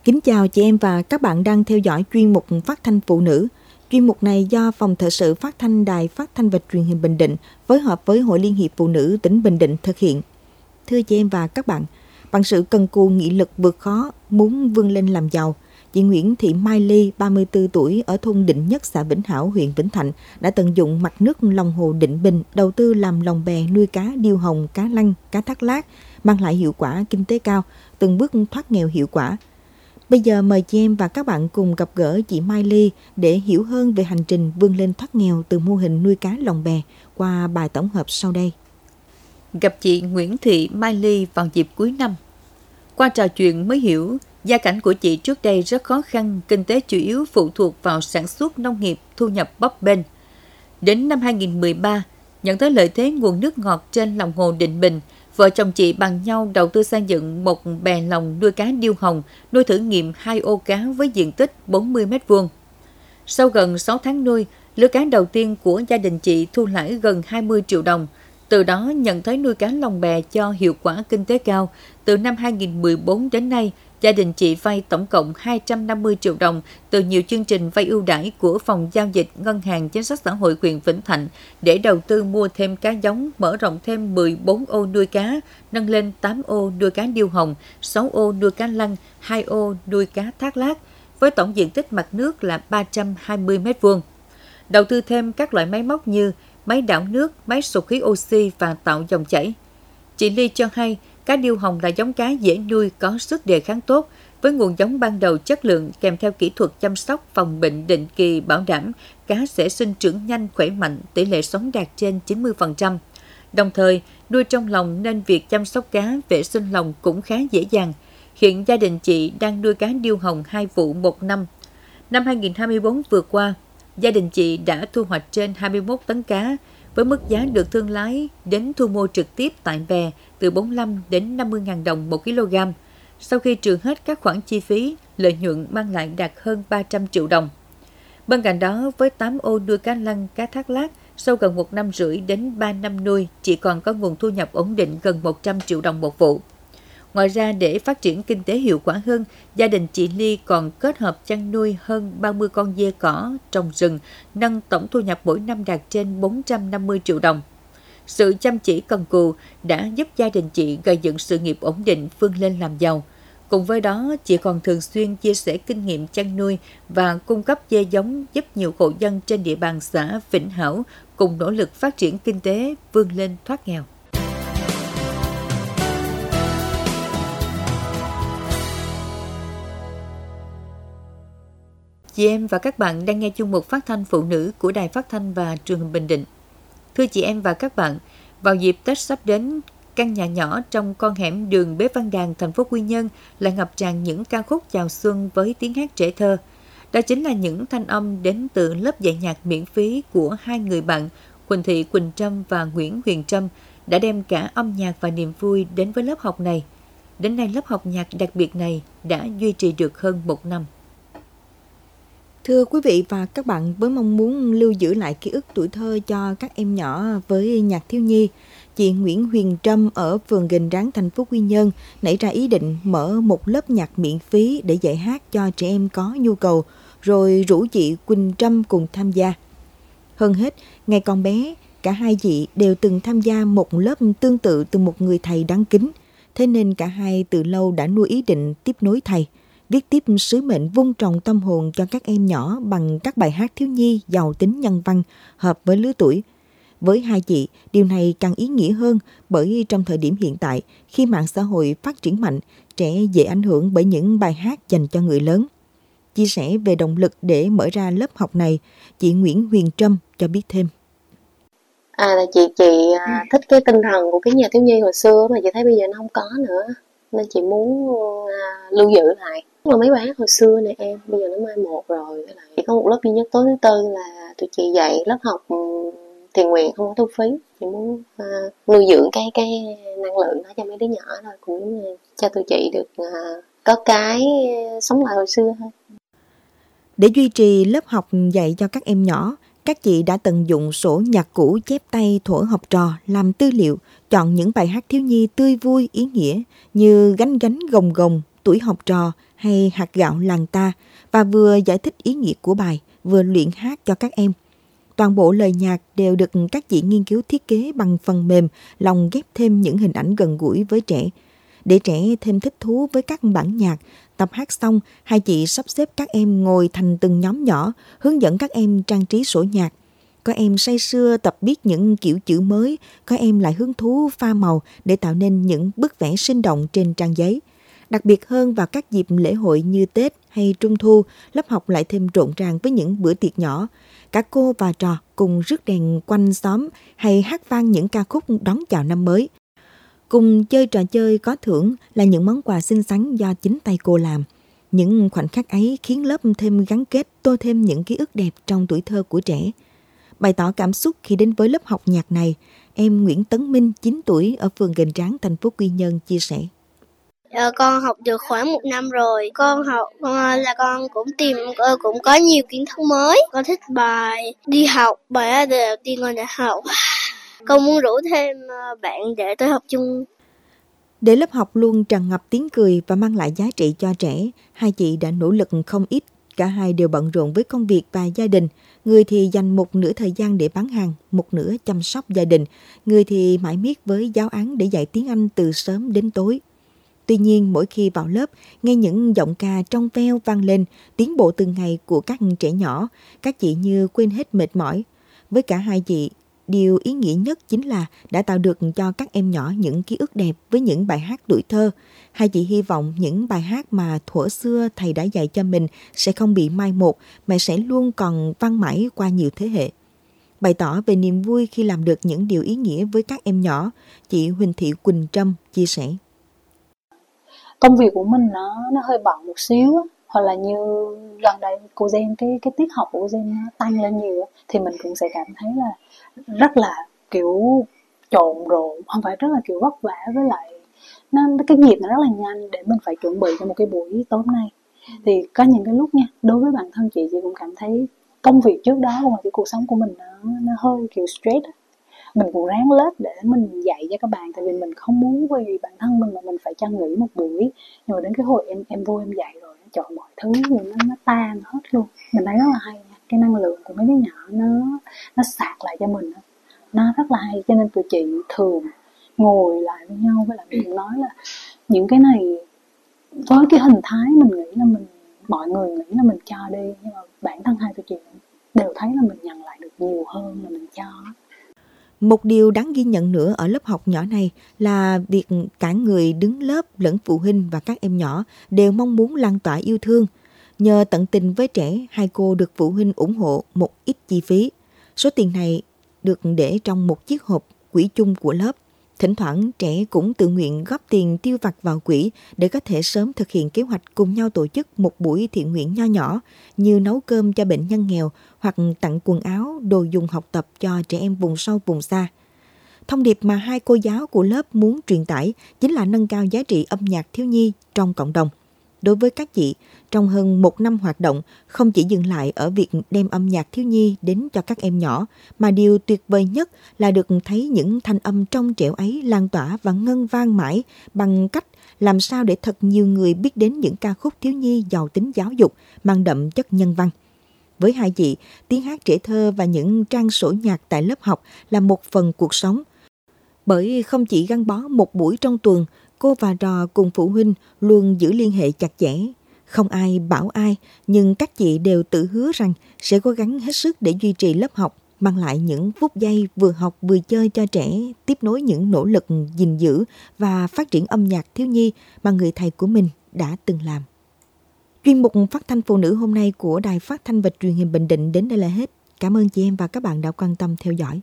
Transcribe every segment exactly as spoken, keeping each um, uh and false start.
Kính chào chị em và các bạn đang theo dõi chuyên mục Phát thanh Phụ nữ. Chuyên mục này do Phòng Thời sự Phát thanh Đài Phát thanh và Truyền hình Bình Định phối hợp với Hội Liên hiệp Phụ nữ tỉnh Bình Định thực hiện. Thưa chị em và các bạn, bằng sự cần cù nghị lực vượt khó, muốn vươn lên làm giàu, chị Nguyễn Thị Mai Ly, ba mươi tư tuổi, ở thôn Định Nhất, xã Vĩnh Hảo, huyện Vĩnh Thạnh, đã tận dụng mặt nước lòng hồ Định Bình đầu tư làm lồng bè nuôi cá điêu hồng, cá lăng, cá thác lác, mang lại hiệu quả kinh tế cao, từng bước thoát nghèo hiệu quả. Bây giờ mời chị em và các bạn cùng gặp gỡ chị Mai Ly để hiểu hơn về hành trình vươn lên thoát nghèo từ mô hình nuôi cá lồng bè qua bài tổng hợp sau đây. Gặp chị Nguyễn Thị Mai Ly vào dịp cuối năm. Qua trò chuyện mới hiểu, gia cảnh của chị trước đây rất khó khăn, kinh tế chủ yếu phụ thuộc vào sản xuất nông nghiệp, thu nhập bấp bênh. Đến năm hai không một ba, nhận thấy lợi thế nguồn nước ngọt trên lòng hồ Định Bình, vợ chồng chị bằng nhau đầu tư xây dựng một bè lồng nuôi cá điêu hồng, nuôi thử nghiệm hai ô cá với diện tích bốn mươi mét vuông. Sau gần sáu tháng nuôi, lứa cá đầu tiên của gia đình chị thu lãi gần hai mươi triệu đồng. Từ đó nhận thấy nuôi cá lồng bè cho hiệu quả kinh tế cao. Từ năm hai không một bốn đến nay, gia đình chị vay tổng cộng hai trăm năm mươi triệu đồng từ nhiều chương trình vay ưu đãi của Phòng Giao dịch Ngân hàng Chính sách Xã hội huyện Vĩnh Thạnh để đầu tư mua thêm cá giống, mở rộng thêm mười bốn ô nuôi cá, nâng lên tám ô nuôi cá điêu hồng, sáu ô nuôi cá lăng, hai ô nuôi cá thác lác, với tổng diện tích mặt nước là ba trăm hai mươi mét vuông. Đầu tư thêm các loại máy móc như máy đảo nước, máy sục khí oxy và tạo dòng chảy. Chị Ly cho hay, cá điêu hồng là giống cá dễ nuôi, có sức đề kháng tốt, với nguồn giống ban đầu chất lượng kèm theo kỹ thuật chăm sóc phòng bệnh định kỳ bảo đảm, cá sẽ sinh trưởng nhanh, khỏe mạnh, tỷ lệ sống đạt trên chín mươi phần trăm. Đồng thời, nuôi trong lồng nên việc chăm sóc cá, vệ sinh lồng cũng khá dễ dàng. Hiện gia đình chị đang nuôi cá điêu hồng hai vụ một năm. Năm hai không hai tư vừa qua, gia đình chị đã thu hoạch trên hai mươi mốt tấn cá, với mức giá được thương lái đến thu mua trực tiếp tại bè từ bốn mươi lăm đến năm mươi nghìn đồng một kg. Sau khi trừ hết các khoản chi phí, lợi nhuận mang lại đạt hơn ba trăm triệu đồng. Bên cạnh đó, với tám ô nuôi cá lăng, cá thác lác, sau gần một năm rưỡi đến ba năm nuôi, chị còn có nguồn thu nhập ổn định gần một trăm triệu đồng một vụ. Ngoài ra, để phát triển kinh tế hiệu quả hơn, gia đình chị Ly còn kết hợp chăn nuôi hơn ba mươi con dê cỏ, trồng rừng, nâng tổng thu nhập mỗi năm đạt trên bốn trăm năm mươi triệu đồng. Sự chăm chỉ cần cù đã giúp gia đình chị gây dựng sự nghiệp ổn định, vươn lên làm giàu. Cùng với đó, chị còn thường xuyên chia sẻ kinh nghiệm chăn nuôi và cung cấp dê giống giúp nhiều hộ dân trên địa bàn xã Vĩnh Hảo cùng nỗ lực phát triển kinh tế, vươn lên thoát nghèo. Chị em và các bạn đang nghe chuyên mục Phát thanh Phụ nữ của Đài Phát thanh và Truyền hình Bình Định. Thưa chị em và các bạn, vào dịp Tết sắp đến, căn nhà nhỏ trong con hẻm đường Bế Văn Đàn, thành phố Quy Nhơn lại ngập tràn những ca khúc chào xuân với tiếng hát trẻ thơ. Đó chính là những thanh âm đến từ lớp dạy nhạc miễn phí của hai người bạn Quỳnh Thị Quỳnh Trâm và Nguyễn Huyền Trâm đã đem cả âm nhạc và niềm vui đến với lớp học này. Đến nay, lớp học nhạc đặc biệt này đã duy trì được hơn một năm. Thưa quý vị và các bạn, với mong muốn lưu giữ lại ký ức tuổi thơ cho các em nhỏ với nhạc thiếu nhi, chị Nguyễn Huyền Trâm ở phường Gành Ráng, thành phố Quy Nhơn nảy ra ý định mở một lớp nhạc miễn phí để dạy hát cho trẻ em có nhu cầu, rồi rủ chị Quỳnh Trâm cùng tham gia. Hơn hết, ngày còn bé, cả hai chị đều từng tham gia một lớp tương tự từ một người thầy đáng kính, thế nên cả hai từ lâu đã nuôi ý định tiếp nối thầy, viết tiếp sứ mệnh vun trồng tâm hồn cho các em nhỏ bằng các bài hát thiếu nhi giàu tính nhân văn, hợp với lứa tuổi. Với hai chị, điều này càng ý nghĩa hơn bởi trong thời điểm hiện tại, khi mạng xã hội phát triển mạnh, trẻ dễ ảnh hưởng bởi những bài hát dành cho người lớn. Chia sẻ về động lực để mở ra lớp học này, chị Nguyễn Huyền Trâm cho biết thêm. À, là chị chị à, thích cái tinh thần của cái nhà thiếu nhi hồi xưa mà chị thấy bây giờ nó không có nữa, nên chị muốn à, lưu giữ lại. Mà mấy bài hát hồi xưa này em bây giờ nó mai một rồi, chỉ có một lớp duy nhất tối thứ tư là tụi chị dạy lớp học thiện nguyện không có thu phí. Chị muốn à, nuôi dưỡng cái cái năng lượng đó cho mấy đứa nhỏ thôi, cũng cho tụi chị được à, có cái sống lại hồi xưa thôi. Để duy trì lớp học dạy cho các em nhỏ, các chị đã tận dụng sổ nhạc cũ chép tay thuở học trò làm tư liệu, chọn những bài hát thiếu nhi tươi vui ý nghĩa như Gánh gánh gồng gồng, Tuổi học trò hay hạt gạo làng ta và vừa giải thích ý nghĩa của bài, vừa luyện hát cho các em. Toàn bộ lời nhạc đều được các chị nghiên cứu thiết kế bằng phần mềm, lồng ghép thêm những hình ảnh gần gũi với trẻ. Để trẻ thêm thích thú với các bản nhạc, tập hát xong, hai chị sắp xếp các em ngồi thành từng nhóm nhỏ, hướng dẫn các em trang trí sổ nhạc. Có em say sưa tập viết những kiểu chữ mới, có em lại hứng thú pha màu để tạo nên những bức vẽ sinh động trên trang giấy. Đặc biệt hơn vào các dịp lễ hội như Tết hay Trung thu, lớp học lại thêm rộn ràng với những bữa tiệc nhỏ. Cả cô và trò cùng rước đèn quanh xóm hay hát vang những ca khúc đón chào năm mới. Cùng chơi trò chơi có thưởng là những món quà xinh xắn do chính tay cô làm. Những khoảnh khắc ấy khiến lớp thêm gắn kết, tô thêm những ký ức đẹp trong tuổi thơ của trẻ. Bày tỏ cảm xúc khi đến với lớp học nhạc này, em Nguyễn Tấn Minh, chín tuổi, ở phường Gành Ráng, thành phố Quy Nhơn chia sẻ. Ờ, con học được khoảng một năm rồi. Con học là con cũng tìm cũng có nhiều kiến thức mới. Con thích bài đi học, bài đầu tiên con đã học. Con muốn rủ thêm bạn để tới học chung. Để lớp học luôn tràn ngập tiếng cười và mang lại giá trị cho trẻ, hai chị đã nỗ lực không ít. Cả hai đều bận rộn với công việc và gia đình. Người thì dành một nửa thời gian để bán hàng, một nửa chăm sóc gia đình. Người thì mải miết với giáo án để dạy tiếng Anh từ sớm đến tối. Tuy nhiên, mỗi khi vào lớp, nghe những giọng ca trong veo vang lên, tiến bộ từng ngày của các trẻ nhỏ, các chị như quên hết mệt mỏi. Với cả hai chị, điều ý nghĩa nhất chính là đã tạo được cho các em nhỏ những ký ức đẹp với những bài hát tuổi thơ. Hai chị hy vọng những bài hát mà thuở xưa thầy đã dạy cho mình sẽ không bị mai một, mà sẽ luôn còn vang mãi qua nhiều thế hệ. Bày tỏ về niềm vui khi làm được những điều ý nghĩa với các em nhỏ, chị Huỳnh Thị Quỳnh Trâm chia sẻ. Công việc của mình nó nó hơi bận một xíu, hoặc là như gần đây cô Gen cái cái tiết học của cô Gen nó tăng lên nhiều, thì mình cũng sẽ cảm thấy là rất là kiểu trộn rộn, không phải rất là kiểu vất vả, với lại nó cái nhịp nó rất là nhanh để mình phải chuẩn bị cho một cái buổi tối nay. Thì có những cái lúc nha, đối với bản thân chị chị cũng cảm thấy công việc trước đó và cái cuộc sống của mình nó nó hơi kiểu stress. Mình cũng ráng lết để mình dạy cho các bạn, tại vì mình không muốn vì bản thân mình mà mình phải cho nghỉ một buổi. Nhưng mà đến cái hồi em em vô em dạy rồi, trời, mọi thứ nó nó tan hết luôn. Mình thấy rất là hay nha. Cái năng lượng của mấy đứa nhỏ nó nó sạc lại cho mình, nó rất là hay. Cho nên tụi chị thường ngồi lại với nhau, với lại mình nói là những cái này với cái hình thái mình nghĩ là mình mọi người nghĩ là mình cho đi, nhưng mà bản thân hai tụi chị đều thấy là mình nhận lại được nhiều hơn là mình cho. Một điều đáng ghi nhận nữa ở lớp học nhỏ này là việc cả người đứng lớp lẫn phụ huynh và các em nhỏ đều mong muốn lan tỏa yêu thương. Nhờ tận tình với trẻ, hai cô được phụ huynh ủng hộ một ít chi phí. Số tiền này được để trong một chiếc hộp quỹ chung của lớp. Thỉnh thoảng trẻ cũng tự nguyện góp tiền tiêu vặt vào quỹ để có thể sớm thực hiện kế hoạch cùng nhau tổ chức một buổi thiện nguyện nho nhỏ như nấu cơm cho bệnh nhân nghèo hoặc tặng quần áo, đồ dùng học tập cho trẻ em vùng sâu vùng xa. Thông điệp mà hai cô giáo của lớp muốn truyền tải chính là nâng cao giá trị âm nhạc thiếu nhi trong cộng đồng. Đối với các chị, trong hơn một năm hoạt động, không chỉ dừng lại ở việc đem âm nhạc thiếu nhi đến cho các em nhỏ, mà điều tuyệt vời nhất là được thấy những thanh âm trong trẻo ấy lan tỏa và ngân vang mãi bằng cách làm sao để thật nhiều người biết đến những ca khúc thiếu nhi giàu tính giáo dục, mang đậm chất nhân văn. Với hai chị, tiếng hát trẻ thơ và những trang sổ nhạc tại lớp học là một phần cuộc sống. Bởi không chỉ gắn bó một buổi trong tuần, cô và trò cùng phụ huynh luôn giữ liên hệ chặt chẽ. Không ai bảo ai, nhưng các chị đều tự hứa rằng sẽ cố gắng hết sức để duy trì lớp học, mang lại những phút giây vừa học vừa chơi cho trẻ, tiếp nối những nỗ lực gìn giữ và phát triển âm nhạc thiếu nhi mà người thầy của mình đã từng làm. Chuyên mục Phát thanh Phụ nữ hôm nay của Đài Phát thanh và Truyền hình Bình Định đến đây là hết. Cảm ơn chị em và các bạn đã quan tâm theo dõi.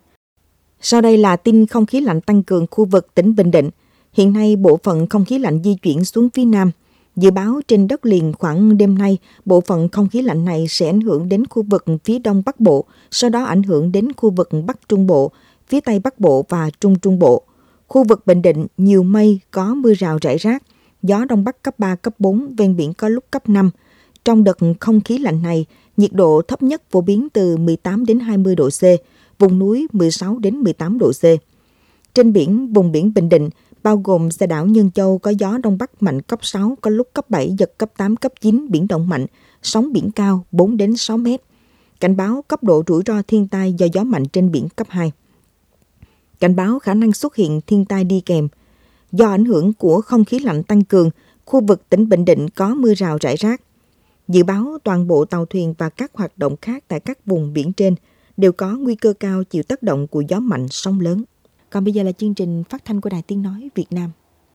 Sau đây là tin không khí lạnh tăng cường khu vực tỉnh Bình Định. Hiện nay, bộ phận không khí lạnh di chuyển xuống phía Nam. Dự báo trên đất liền khoảng đêm nay, bộ phận không khí lạnh này sẽ ảnh hưởng đến khu vực phía Đông Bắc Bộ, sau đó ảnh hưởng đến khu vực Bắc Trung Bộ, phía Tây Bắc Bộ và Trung Trung Bộ. Khu vực Bình Định nhiều mây, có mưa rào rải rác, gió Đông Bắc cấp ba, cấp bốn, ven biển có lúc cấp năm. Trong đợt không khí lạnh này, nhiệt độ thấp nhất phổ biến từ mười tám đến hai mươi độ C, vùng núi mười sáu đến mười tám độ C. Trên biển, vùng biển Bình Định, bao gồm xa đảo Nhân Châu có gió Đông Bắc mạnh cấp sáu, có lúc cấp bảy, giật cấp tám, cấp chín, biển động mạnh, sóng biển cao bốn đến sáu mét. Cảnh báo cấp độ rủi ro thiên tai do gió mạnh trên biển cấp hai. Cảnh báo khả năng xuất hiện thiên tai đi kèm. Do ảnh hưởng của không khí lạnh tăng cường, khu vực tỉnh Bình Định có mưa rào rải rác. Dự báo toàn bộ tàu thuyền và các hoạt động khác tại các vùng biển trên đều có nguy cơ cao chịu tác động của gió mạnh, sóng lớn. Còn bây giờ là chương trình phát thanh của Đài Tiếng Nói Việt Nam.